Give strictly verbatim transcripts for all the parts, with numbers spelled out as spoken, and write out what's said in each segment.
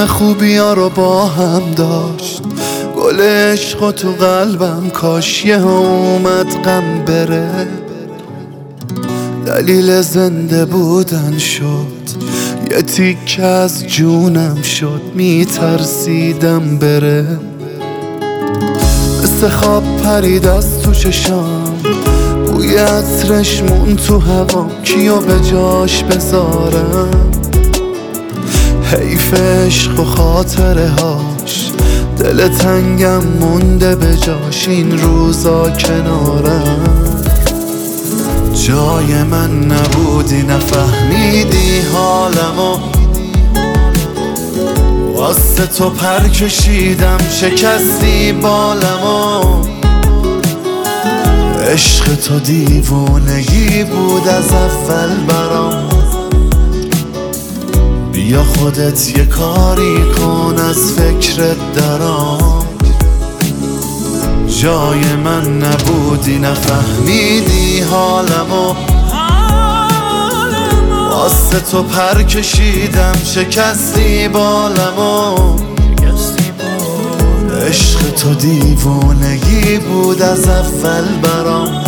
همه خوبیا رو با هم داشت، گل عشق تو قلبم کاش یه اومد غم بره. دلیل زنده بودن شد، یه تیکه از جونم شد، میترسیدم بره. مثل خواب پرید از تو چشام، بوی عطرش مون تو هوا، کیو به جاش بذارم؟ حیف عشق و خاطره هاش، دل تنگم مونده به جاش، این روزا کنارم. جای من نبودی نفهمیدی حالمو، واسه تو پر کشیدم شکستی بالمو. عشق تو دیوونگی بود از اول برام، بیا خودت یه کاری کن از فکرت درام. جای من نبودی نفهمیدی حالمو، واسه تو پر کشیدم شکستی بالمو. عشق تو دیوونگی بود از اول برام،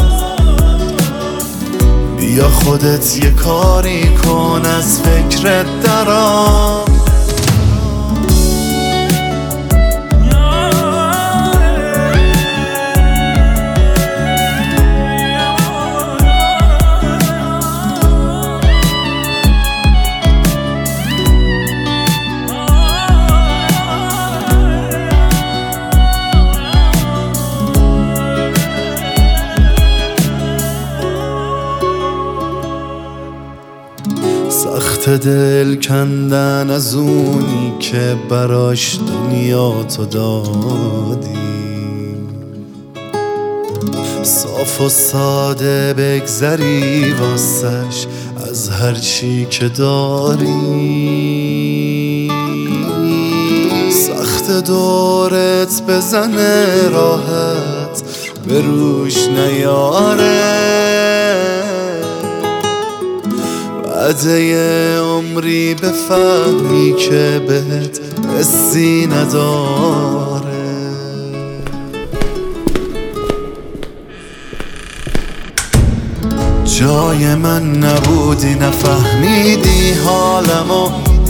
بیا خودت یه کاری کن از فکرت درام. سخت دل کندن از اونی که براش دنیا تو دادی، صاف و ساده بگذری واسش از هر چی که داری. سخت دورت بزنه راحت به روش نیاره، بعد عمری بفهمی که بهت حسی نداره. جای من نبودی نفهمیدی حالمو،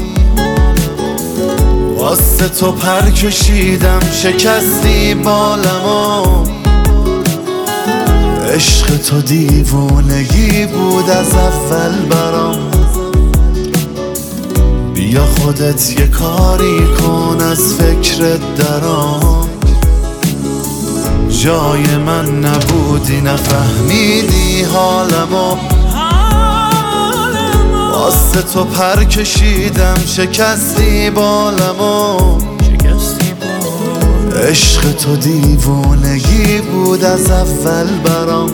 واسه تو پر کشیدم شکستی بالمو. عشق تو دیوونگی بود از اول برام، بیا خودت یه کاری کن از فکرت درام. جای من نبودی نفهمیدی حالمو، واسه تو پر کشیدم شکستی بالمو. عشق تو دیوونگی بود از اول برام،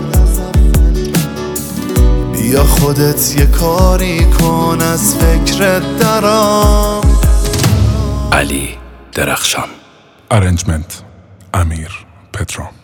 بیا خودت یه کاری کن از فکرت درام. علی درخشان. ارنجمنت امیر پترو.